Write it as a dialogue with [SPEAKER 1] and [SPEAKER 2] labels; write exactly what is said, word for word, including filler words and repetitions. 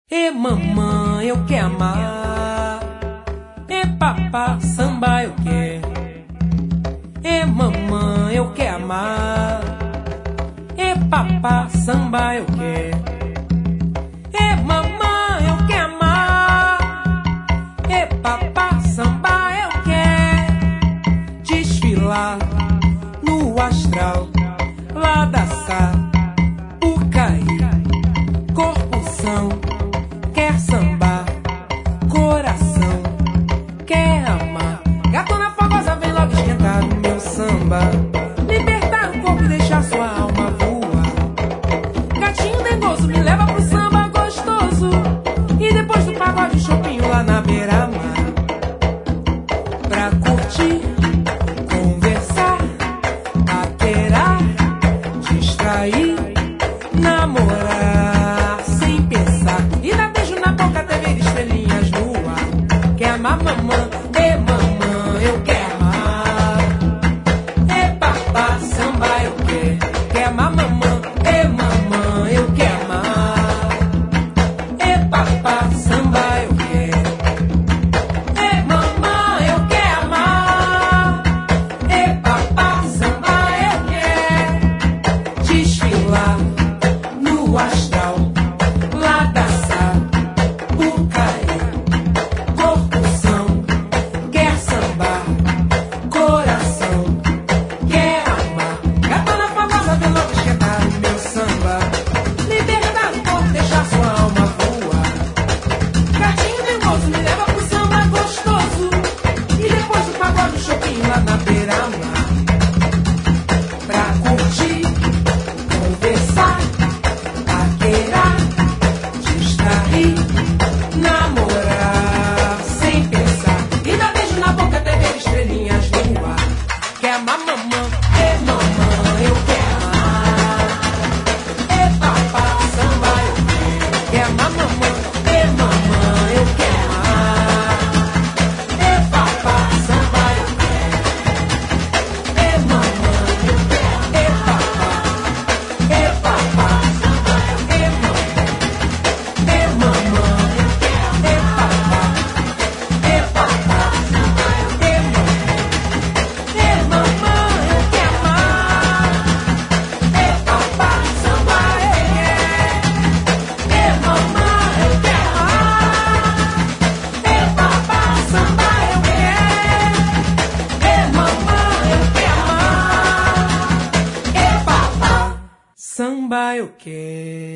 [SPEAKER 1] E mamãe, eu quero amar. E papá, samba, eu quero. E mamãe, eu quero amar. E papá, samba, eu quero. E mamãe, eu quero amar. E papá, samba, eu quero. Desfilar no astral lá da Sapucaí. Corpo são, quer sambar, coração quer amar. Gatona fogosa vem logo esquentar no meu samba. Libertar o corpo e deixar sua alma voar. Gatinho dengoso me leva pro samba gostoso. E depois do pagode um chopinho lá na beira-mar. Pra curtir, conversar, paquerar, distrair, namorar sem pensar. E dar beijo na boca até ver estrelinhas no ar. Quer amar mamãe? E mamãe, eu quero amar. E papá, samba, eu quero. Quer amar mamãe? E mamãe, eu quero amar. E papá, samba, eu quero. E mamãe, eu quero amar. E papá, samba, eu quero. Desfilar no astral lá da Sapucaí. Corpo são, quer sambar, coração quer amar. Gatona famosa vem logo esquentar no meu samba. Libertar o corpo, deixar sua alma voar. Gatinho dengoso me leva pro samba gostoso. E depois do pagode um chopinho lá na beira-mar. Pra curtir, conversar, paquerar, distrair, namorar sem pensar. E dar beijo na boca até ver estrelinhas no ar. Quer amar mamãe? E mamãe, eu quero amar. E papá, samba, eu quero. Quer amar mamãe? E mamãe, eu quero amar. E papá, samba, eu quero. E mamãe, eu quero. E papá, e papá, samba, eu quero. E mamãe, eu quero. E papá, e papá, samba, eu quero. E mamãe, eu quero amar. E papá, samba, eu quero. E mamãe, eu quero amar. E papá, samba, eu quero. E mamãe, eu quero amar. E papá, samba, eu quero.